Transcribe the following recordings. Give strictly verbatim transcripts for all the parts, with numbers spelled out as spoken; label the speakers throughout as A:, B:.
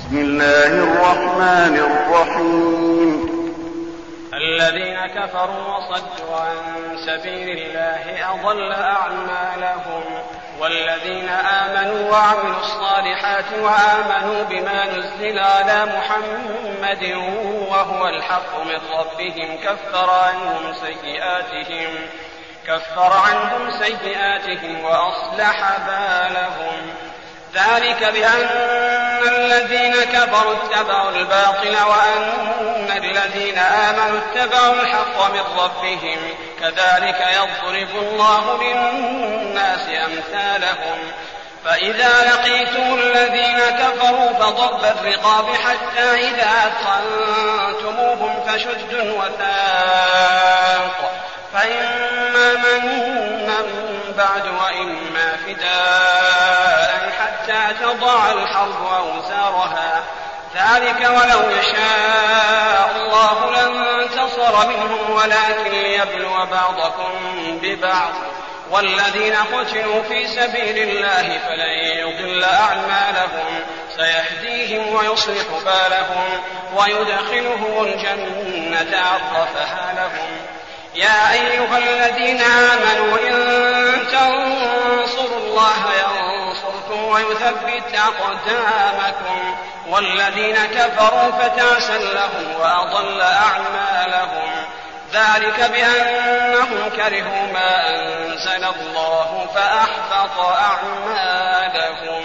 A: بسم الله الرحمن الرحيم.
B: الذين كفروا وصدوا عن سبيل الله أضل أعمالهم، والذين آمنوا وعملوا الصالحات وآمنوا بما نزل على محمد وهو الحق من ربهم كفر عنهم سيئاتهم كفر عنهم سيئاتهم وأصلح بالهم. ذلك بأن الذين كفروا اتبعوا الباطل وأن الذين آمنوا اتبعوا الحق من ربهم، كذلك يضرب الله للناس أمثالهم. فإذا لقيتم الذين كفروا فضرب الرقاب حتى إذا أثخنتموهم فشدوا الوثاق، فإما منا بعد وإما فداء حتى تضع الحرب أوزارها، ذلك ولو يشاء الله لانتصر منهم ولكن ليبلو بعضكم ببعض. والذين قتلوا في سبيل الله فلن يضل أعمالهم، سيهديهم ويصلح بالهم ويدخلهم الجنة عرفها لهم. يا أيها الذين آمنوا إن تنصروا الله ينصركم ويثبت أقدامكم، والذين كفروا فتعسا لهم وأضل أعمالهم. ذلك بأنهم كرهوا ما أنزل الله فأحبط أعمالهم.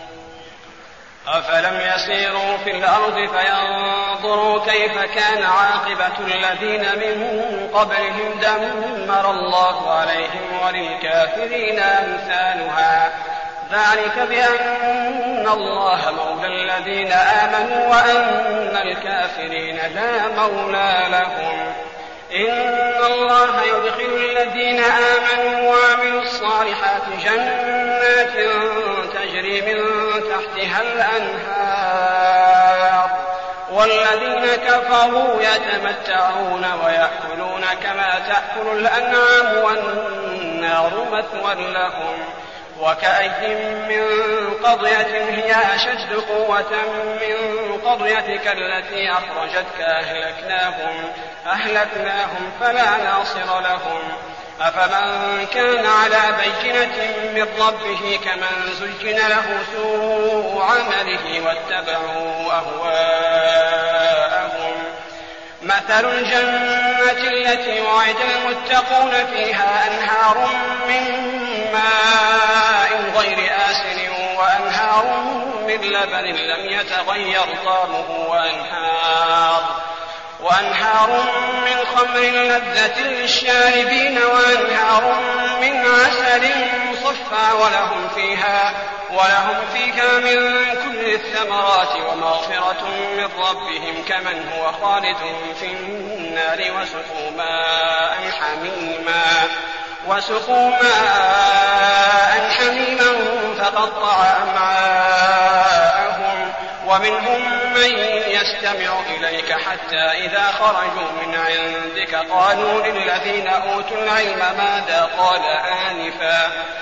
B: أفلم يسيروا في الأرض فينظروا كيف كان عاقبة الذين من قبلهم دمر الله عليهم وللكافرين أمثالها. ذلك بأن الله مولى الذين آمنوا وأن الكافرين لا مولى لهم. إن الله يدخل الذين آمنوا وعملوا الصالحات جنات تجري من تحتها الأنهار، والذين كفروا يتمتعون ويأكلون كما تأكل الأنعام والنار مثوى لهم. وكأي من قضية هي أشد قوة من قضيتك التي أخرجتك أهلكناهم أهلكناهم فلا ناصر لهم. أفمن كان على بينة من ربه كمن زين له سوء عمله واتبعوا أهواءهم. مثل الجنة التي وعد المتقون فيها أنهار من ماء غير آسن وأنهار من لبن لم يتغير طعمه وأنهار وأنهار من خمر لذة للشاربين وأنهار من عسل مصفى ولهم فيها ولهم فيها من كل الثمرات ومغفرة من ربهم كمن هو خالد في النار وسقوا ماء حميما وسقوا ماء حميما فقطع أمعاءهم. ومنهم من يستمع إليك حتى إذا خرجوا من عندك قالوا للذين أوتوا العلم ماذا قال آنفا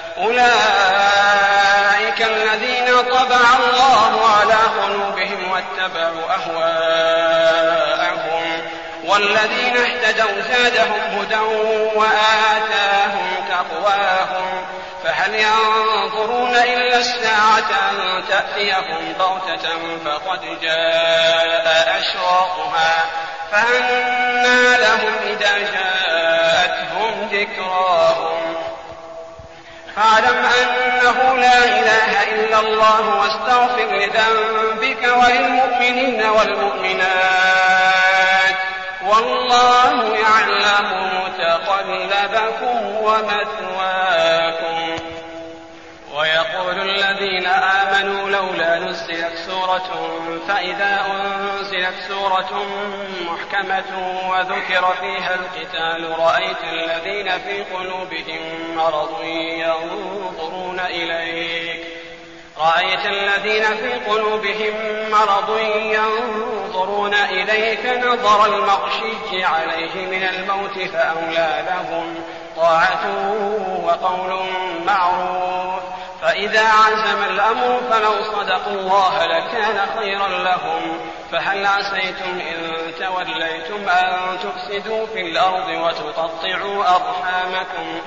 B: أولئك الذين طبع الله على قلوبهم واتبعوا أهواءهم. والذين اهتدوا زادهم هدى وآتاهم تقواهم. فهل ينظرون إلا الساعة أن تأتيهم بغتة فقد جاء أشراطها فأنى لهم إذا جاءتهم ذكراهم. فاعلم أنه لا إله إلا الله واستغفر لذنبك وللمؤمنين والمؤمنات والله يعلم متقلبكم ومثواكم. ويقول الذين آمنوا لولا نزلت سورة فإذا أنزلت سورة محكمة وذكر فيها القتال رأيت الذين في قلوبهم مرض ينظرون إليك رأيت الذين في قلوبهم مرض ينظرون إليك نظر المغشي عليه من الموت فأولى لهم طاعة وقول معروف فإذا عزم الأمر فلو صدقوا الله لكان خيرا لهم. فهل عسيتم إن توليتم أن تفسدوا في الأرض وتقطعوا أرحامكم؟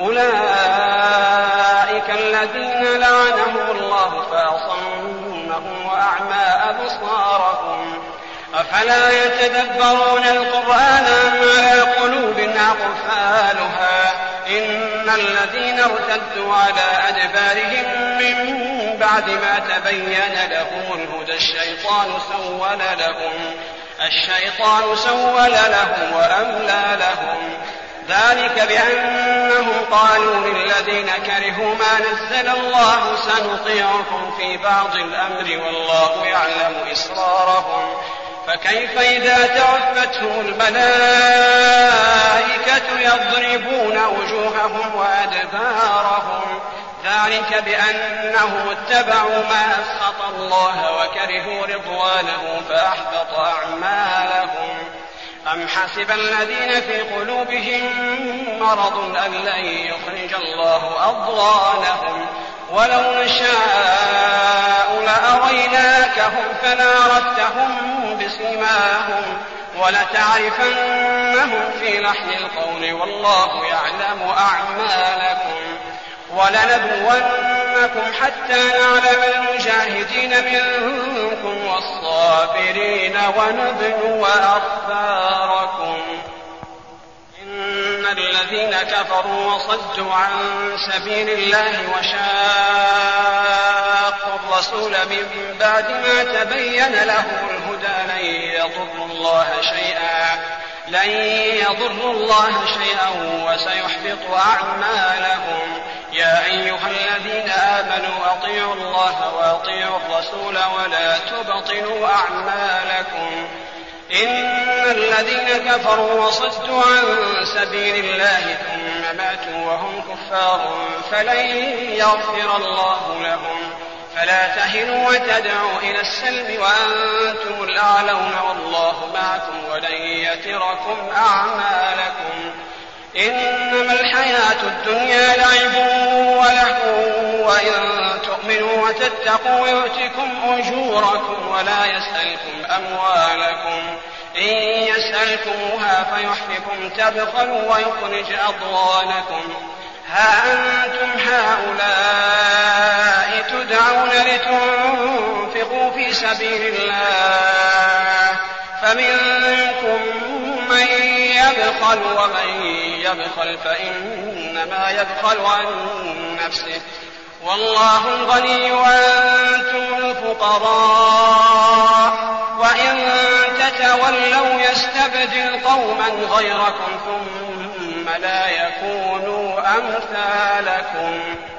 B: أولئك الذين لعنهم الله فأصمهم وأعمى أبصارهم. أفلا يتدبرون القرآن أم على قلوب أقفالها؟ إن الذين ارتدوا على أدبارهم من بعد ما تبين لهم الهدى الشيطان سول لهم الشيطان سول لهم وأملى لهم. ذلك بأنهم قالوا للذين كرهوا ما نزل الله سنطيعكم في بعض الأمر والله يعلم إسرارهم. فكيف إذا توفتهم الملائكة يضربون وجوههم وأدبارهم؟ ذلك بأنهم اتبعوا ما أسخط الله وكرهوا رضوانه فأحبط أعمالهم. أم حسب الذين في قلوبهم مرض أن لن يخرج الله أضغانهم؟ ولو نشاء لأريناكهم فلعرفتهم بسيماهم ولتعرفنهم في لحن القول والله يعلم أعمالكم. ولنبلونكم حتى نعلم المجاهدين منكم والصابرين ونبلو أخباركم. إن الذين كفروا وصدوا عن سبيل الله وشاقوا الرسول من بعد ما تبين لهم الهدى لن يضروا الله شيئا لن يضروا الله شيئا وسيحبط أعمالهم. يا أيها الذين آمنوا أطيعوا الله وأطيعوا الرسول ولا تبطلوا أعمالكم. إن الذين كفروا وصدوا عن سبيل الله ثم ماتوا وهم كفار فلن يغفر الله لهم. فلا تهنوا وتدعوا إلى السلم وأنتم الأعلون والله معكم ولن يتركم أعمالكم. إنما الحياة الدنيا لعب ولهو وإن تؤمنوا وتتقوا يؤتكم أجوركم ولا يسألكم أموالكم. إن يسألكموها فيحفكم تبخلوا ويخرج أضغانكم. ها أنتم هؤلاء تدعون لتنفقوا في سبيل الله فمنكم من يبخل ومن يبخل فإنما يبخل عن نفسه والله الغني وأنتم الفقراء وإن تتولوا يستبدل قوما غيركم ثم لا يكونوا أمثالكم.